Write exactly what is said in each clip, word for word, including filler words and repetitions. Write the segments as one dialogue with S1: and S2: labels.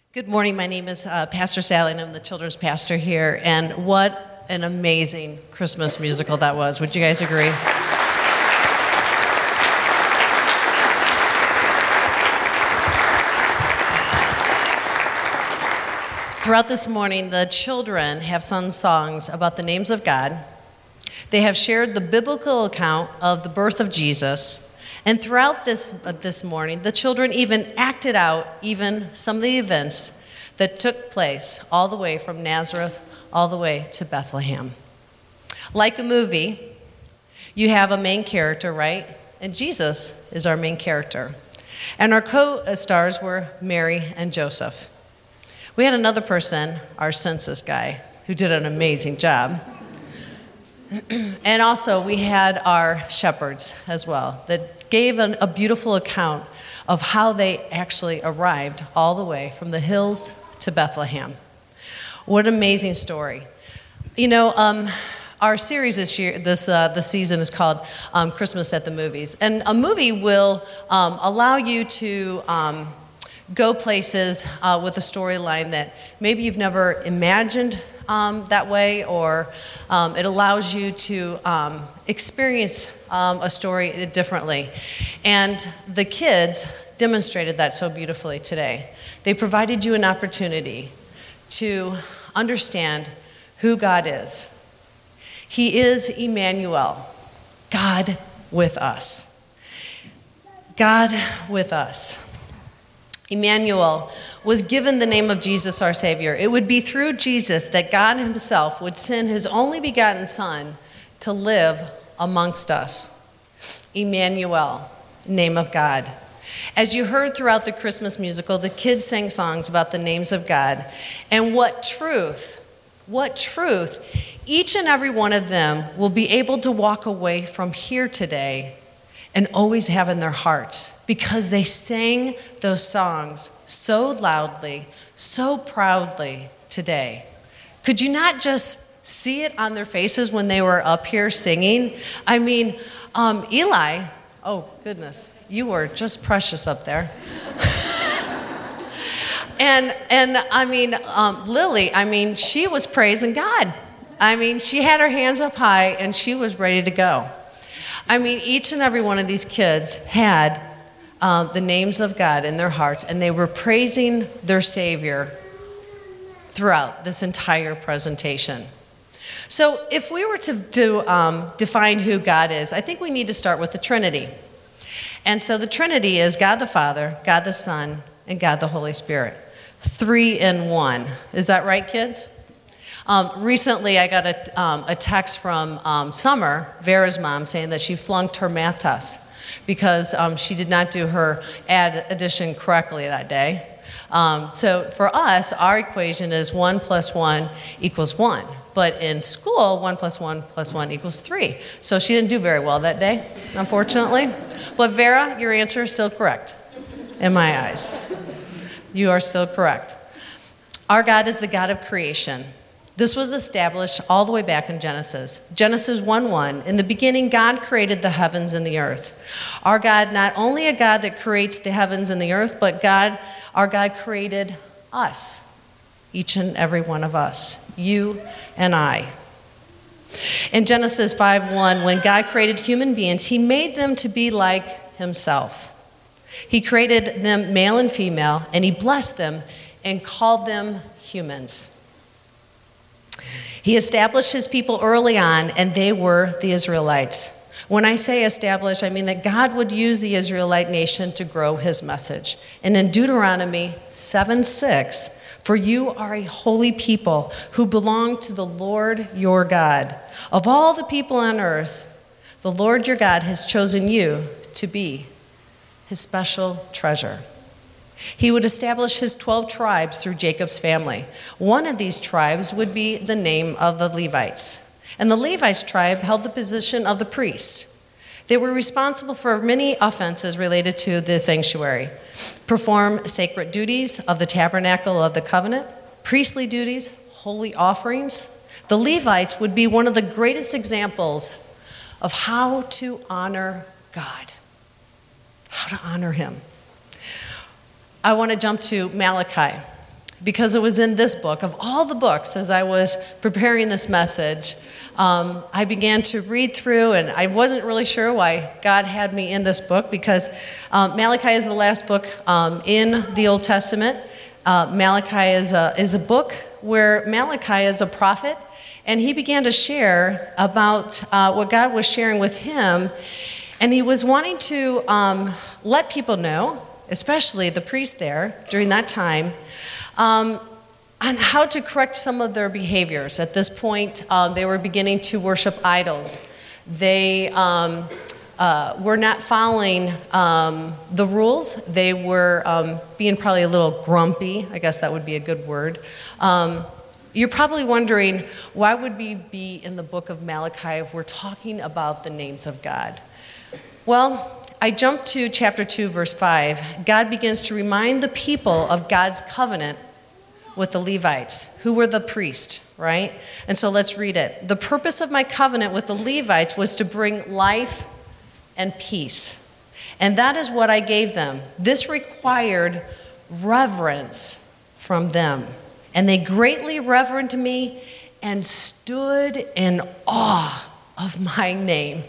S1: Good morning. My name is uh, Pastor Sally, and I'm the children's pastor here. And what an amazing Christmas musical that was. Would you guys agree? Throughout this morning, the children have sung songs about the names of God. They have shared the biblical account of the birth of Jesus. And throughout this, uh, this morning, the children even acted out even some of the events that took place all the way from Nazareth all the way to Bethlehem. Like a movie, you have a main character, right? And Jesus is our main character. And our co-stars were Mary and Joseph. We had another person, our census guy, who did an amazing job. And also, we had our shepherds as well that gave an, a beautiful account of how they actually arrived all the way from the hills to Bethlehem. What an amazing story. You know, um, our series this year, this uh, this season is called um, Christmas at the Movies. And a movie will um, allow you to um, go places uh, with a storyline that maybe you've never imagined um, that way, or um, it allows you to um, experience um, a story differently. And the kids demonstrated that so beautifully today. They provided you an opportunity to understand who God is. He is Emmanuel, God with us. God with us. Emmanuel was given the name of Jesus, our Savior. It would be through Jesus that God himself would send his only begotten Son to live amongst us. Emmanuel, name of God. As you heard throughout the Christmas musical, the kids sang songs about the names of God. And what truth, what truth, each and every one of them will be able to walk away from here today and always have in their hearts, because they sang those songs so loudly, so proudly today. Could you not just see it on their faces when they were up here singing? I mean, um, Eli, oh goodness, you were just precious up there. and and I mean, um, Lily, I mean, she was praising God. I mean, she had her hands up high and she was ready to go. I mean, each and every one of these kids had um, the names of God in their hearts, and they were praising their Savior throughout this entire presentation. So if we were to, to um, define who God is, I think we need to start with the Trinity. And so the Trinity is God the Father, God the Son, and God the Holy Spirit. Three in one. Is that right, kids? Um, recently, I got a, um, a text from um, Summer, Vera's mom, saying that she flunked her math test because um, she did not do her add addition correctly that day. Um, so for us, our equation is one plus one equals one. But in school, one plus one plus one equals three. So she didn't do very well that day, unfortunately. But Vera, your answer is still correct in my eyes. You are still correct. Our God is the God of creation. This was established all the way back in Genesis. Genesis one one, in the beginning, God created the heavens and the earth. Our God, not only a God that creates the heavens and the earth, but God, our God created us, each and every one of us, you and I. In Genesis five one, when God created human beings, he made them to be like himself. He created them male and female, and he blessed them and called them humans. He established his people early on, and they were the Israelites. When I say establish, I mean that God would use the Israelite nation to grow his message. And in Deuteronomy seven six, for you are a holy people who belong to the Lord your God. Of all the people on earth, the Lord your God has chosen you to be his special treasure. He would establish his twelve tribes through Jacob's family. One of these tribes would be the name of the Levites. And the Levites tribe held the position of the priest. They were responsible for many offenses related to the sanctuary. Perform sacred duties of the tabernacle of the covenant, priestly duties, holy offerings. The Levites would be one of the greatest examples of how to honor God, how to honor him. I want to jump to Malachi. because it was in this book. Of all the books, as I was preparing this message, um, I began to read through, and I wasn't really sure why God had me in this book, because um, Malachi is the last book um, in the Old Testament. Uh, Malachi is a, is a book where Malachi is a prophet, and he began to share about uh, what God was sharing with him, and he was wanting to um, let people know, especially the priest there during that time, um, on how to correct some of their behaviors. At this point, uh, they were beginning to worship idols. They um, uh, were not following um, the rules. They were um, being probably a little grumpy. I guess that would be a good word. Um, you're probably wondering, why would we be in the book of Malachi if we're talking about the names of God? Well, I jumped to chapter two, verse five. God begins to remind the people of God's covenant with the Levites, who were the priest, right? And so let's read it. The purpose of my covenant with the Levites was to bring life and peace. And that is what I gave them. This required reverence from them. And they greatly reverenced me and stood in awe of my name.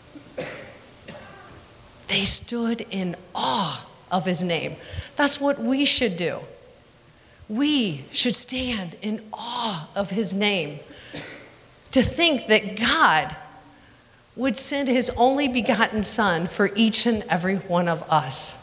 S1: They stood in awe of his name. That's what we should do. We should stand in awe of his name. To think that God would send his only begotten Son for each and every one of us.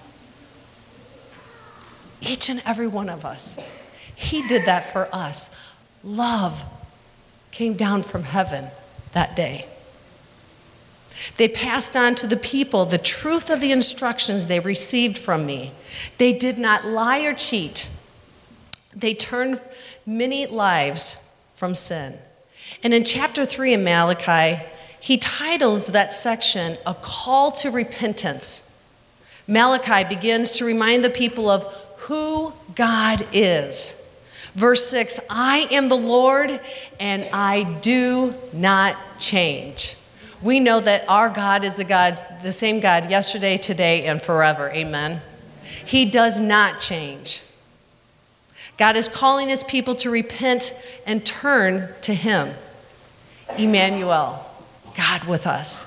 S1: Each and every one of us. He did that for us. Love came down from heaven that day. They passed on to the people the truth of the instructions they received from me. They did not lie or cheat. They turned many lives from sin. And in chapter three in Malachi, he titles that section A Call to Repentance. Malachi begins to remind the people of who God is. Verse six, I am the Lord and I do not change. We know that our God is the God, the same God yesterday, today, and forever. Amen. He does not change. God is calling his people to repent and turn to him. Emmanuel, God with us.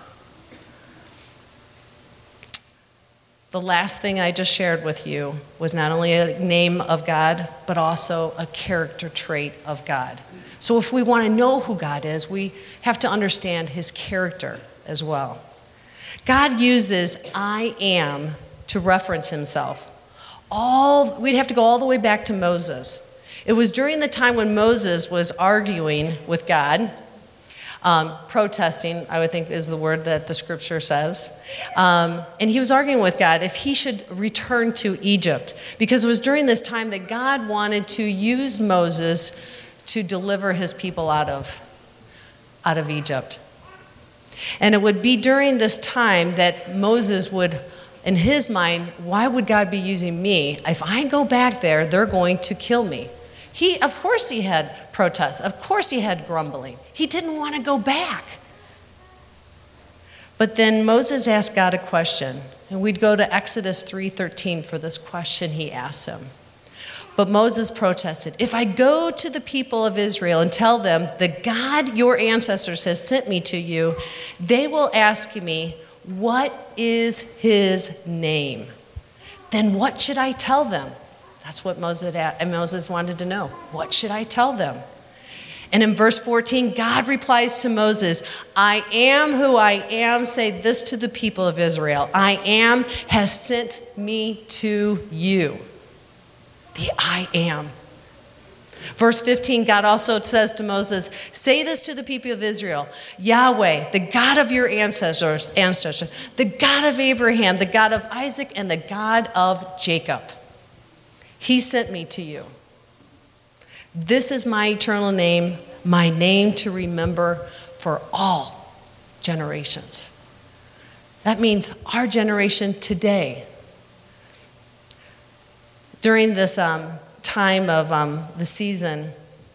S1: The last thing I just shared with you was not only a name of God, but also a character trait of God. So if we want to know who God is, we have to understand his character as well. God uses I am to reference himself. All, we'd have to go all the way back to Moses. It was during the time when Moses was arguing with God, um, protesting, I would think is the word that the scripture says. Um, and he was arguing with God if he should return to Egypt, because it was during this time that God wanted to use Moses to deliver his people out of, out of Egypt. And it would be during this time that Moses would, in his mind, why would God be using me? If I go back there, they're going to kill me. He, of course he had protests. Of course he had grumbling. He didn't want to go back. But then Moses asked God a question, and we'd go to Exodus three thirteen for this question he asked him. But Moses protested, if I go to the people of Israel and tell them, the God your ancestors has sent me to you, they will ask me, what is his name? Then what should I tell them? That's what Moses, Moses wanted to know. What should I tell them? And in verse fourteen, God replies to Moses, I am who I am. Say this to the people of Israel. I am has sent me to you. The I am. Verse fifteen, God also says to Moses, say this to the people of Israel, Yahweh, the God of your ancestors, ancestors, the God of Abraham, the God of Isaac, and the God of Jacob. He sent me to you. This is my eternal name, my name to remember for all generations. That means our generation today. During this um, time of um, the season,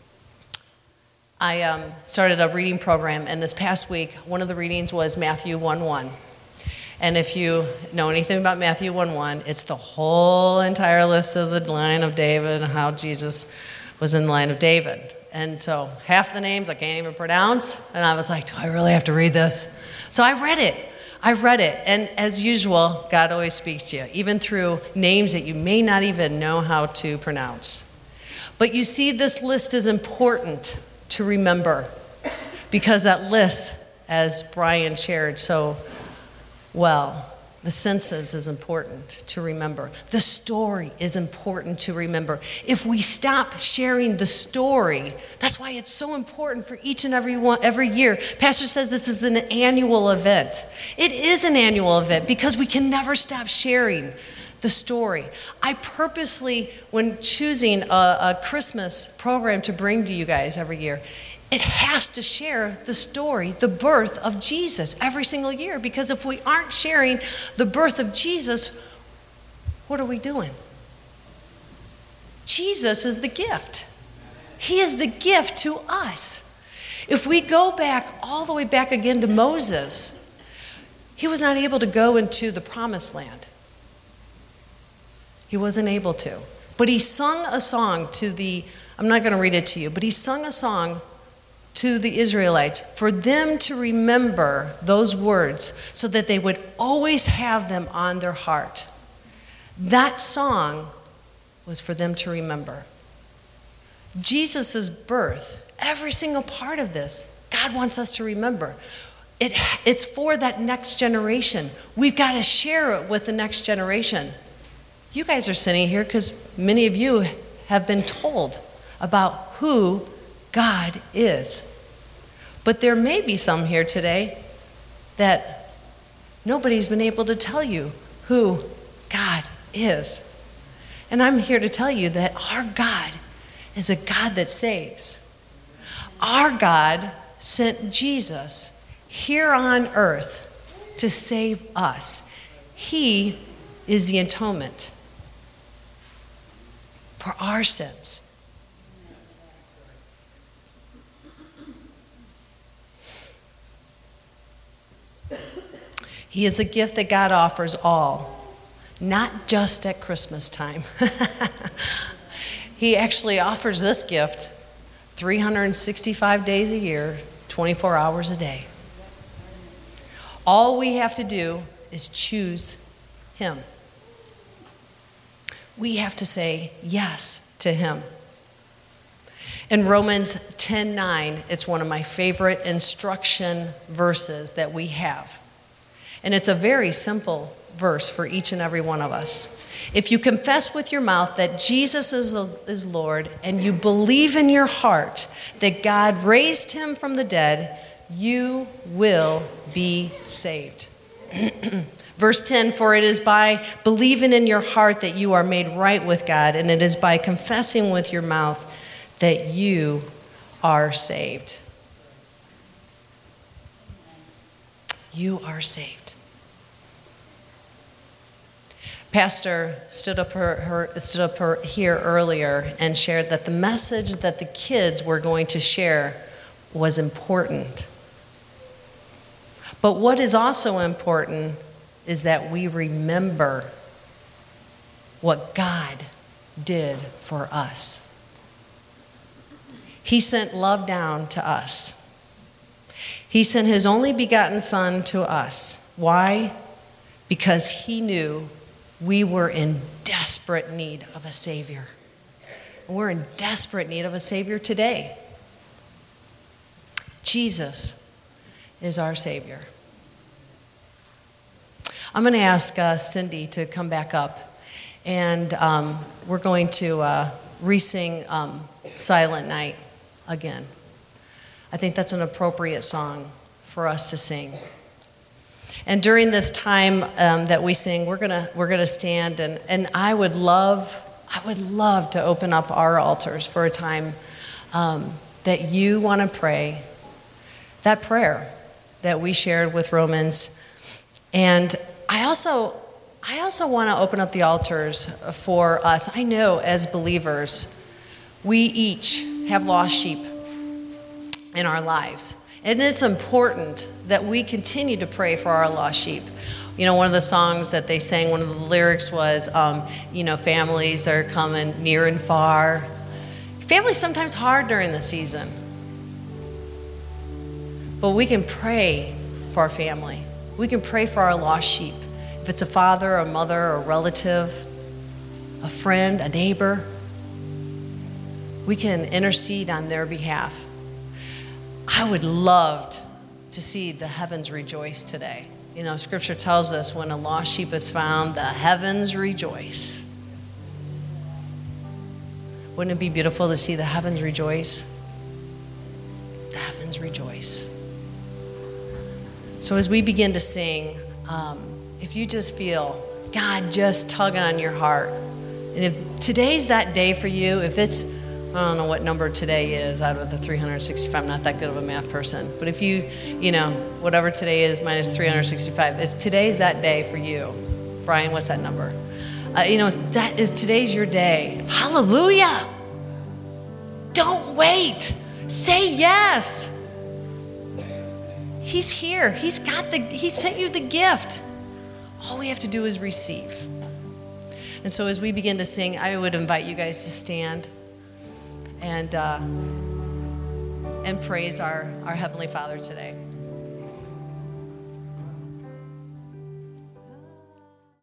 S1: I um, started a reading program, and this past week, one of the readings was Matthew one one. And if you know anything about Matthew one one, it's the whole entire list of the line of David and how Jesus was in the line of David. And so half the names I can't even pronounce. And I was like, do I really have to read this? So I read it. I read it. And as usual, God always speaks to you, even through names that you may not even know how to pronounce. But you see, this list is important to remember because that list, as Brian shared so well, the census is important to remember. The story is important to remember. If we stop sharing the story, that's why it's so important for each and every one, every year. Pastor says this is an annual event. It is an annual event because we can never stop sharing the story. I purposely, when choosing a, a Christmas program to bring to you guys every year, it has to share the story, the birth of Jesus every single year. Because if we aren't sharing the birth of Jesus, what are we doing? Jesus is the gift. He is the gift to us. If we go back, all the way back again to Moses, he was not able to go into the promised land. He wasn't able to. But he sung a song to the, I'm not going to read it to you, but he sung a song to the Israelites for them to remember those words so that they would always have them on their heart. That song was for them to remember. Jesus' birth, every single part of this, God wants us to remember. It, it's for that next generation. We've got to share it with the next generation. You guys are sitting here because many of you have been told about who God is. But there may be some here today that nobody's been able to tell you who God is. And I'm here to tell you that our God is a God that saves. Our God sent Jesus here on earth to save us. He is the atonement for our sins. He is a gift that God offers all, not just at Christmas time. He actually offers this gift three hundred sixty-five days a year, twenty-four hours a day. All we have to do is choose Him. We have to say yes to Him. In Romans ten nine, it's one of my favorite instruction verses that we have. And it's a very simple verse for each and every one of us. If you confess with your mouth that Jesus is, is Lord and you believe in your heart that God raised him from the dead, you will be saved. Verse ten, for it is by believing in your heart that you are made right with God, and it is by confessing with your mouth that you are saved. You are saved. Pastor stood up, her, her, stood up her, here earlier and shared that the message that the kids were going to share was important. But what is also important is that we remember what God did for us. He sent love down to us. He sent his only begotten Son to us. Why? Because he knew we were in desperate need of a Savior. We're in desperate need of a Savior today. Jesus is our Savior. I'm going to ask uh, Cindy to come back up, and um, we're going to uh, re-sing um, Silent Night again. I think that's an appropriate song for us to sing. And during this time um, that we sing, we're gonna we're gonna stand, and, and I would love I would love to open up our altars for a time um, that you want to pray that prayer that we shared with Romans. And I also I also want to open up the altars for us. I know as believers, we each have lost sheep in our lives. And it's important that we continue to pray for our lost sheep, You know, one of the songs that they sang, one of the lyrics was, um, you know, families are coming near and far. Family's sometimes hard during the season. But we can pray for our family. We can pray for our lost sheep. If it's a father, a mother, a relative, a friend, a neighbor, we can intercede on their behalf. I would love to see the heavens rejoice today. You know, Scripture tells us when a lost sheep is found, the heavens rejoice. Wouldn't it be beautiful to see the heavens rejoice? The heavens rejoice. So as we begin to sing, um, if you just feel God just tugging on your heart, and if today's that day for you, if it's, I don't know what number today is out of the three hundred sixty-five, I'm not that good of a math person, but if you, you know, whatever today is minus three hundred sixty-five, if today's that day for you, Brian, what's that number? Uh, you know, that if today's your day, hallelujah! Don't wait. Say yes. He's here. He's got the, he sent you the gift. All we have to do is receive. And so as we begin to sing, I would invite you guys to stand and uh, and praise our, our Heavenly Father today.